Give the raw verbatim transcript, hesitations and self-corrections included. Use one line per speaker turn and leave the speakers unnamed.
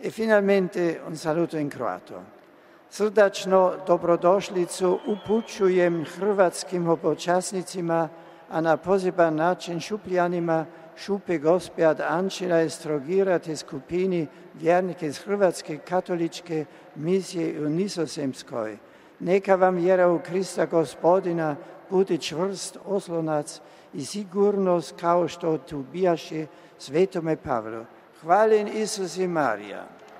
E finalmente un saluto in croato. Srdačno dobrodošlicu upućujem hrvatskim hopočasnicima, a na poseban način šupljanima Šupe Gospjad Ančina i Strogira te skupini vjernike iz Hrvatske katoličke misije u Nizozemskoj. Neka vam vjera u Krista Gospodina bude čvrst oslonac i sigurnost kao što tu bijaše Svetome Pavlu. Hvaljen Isus i Marija.